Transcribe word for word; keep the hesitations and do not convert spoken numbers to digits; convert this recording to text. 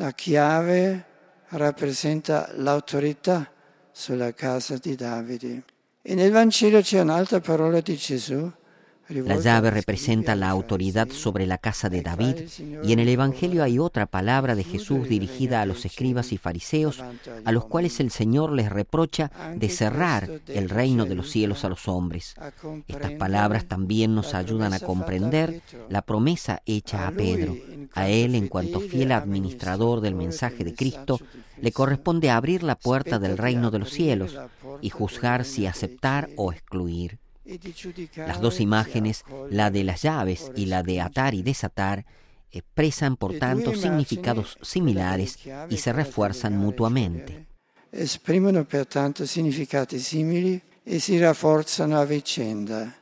La chiave rappresenta l'autorità sulla casa di Davide. E nel Vangelo c'è un'altra parola di Gesù. La llave representa la autoridad sobre la casa de David, y en el Evangelio hay otra palabra de Jesús dirigida a los escribas y fariseos, a los cuales el Señor les reprocha de cerrar el reino de los cielos a los hombres. Estas palabras también nos ayudan a comprender la promesa hecha a Pedro. A él, en cuanto fiel administrador del mensaje de Cristo, le corresponde abrir la puerta del reino de los cielos y juzgar si aceptar o excluir. Las dos imágenes, la de las llaves y la de atar y desatar, expresan por tanto significados similares y se refuerzan mutuamente. Esprimono pertanto significati simili e si rafforzano a vicenda.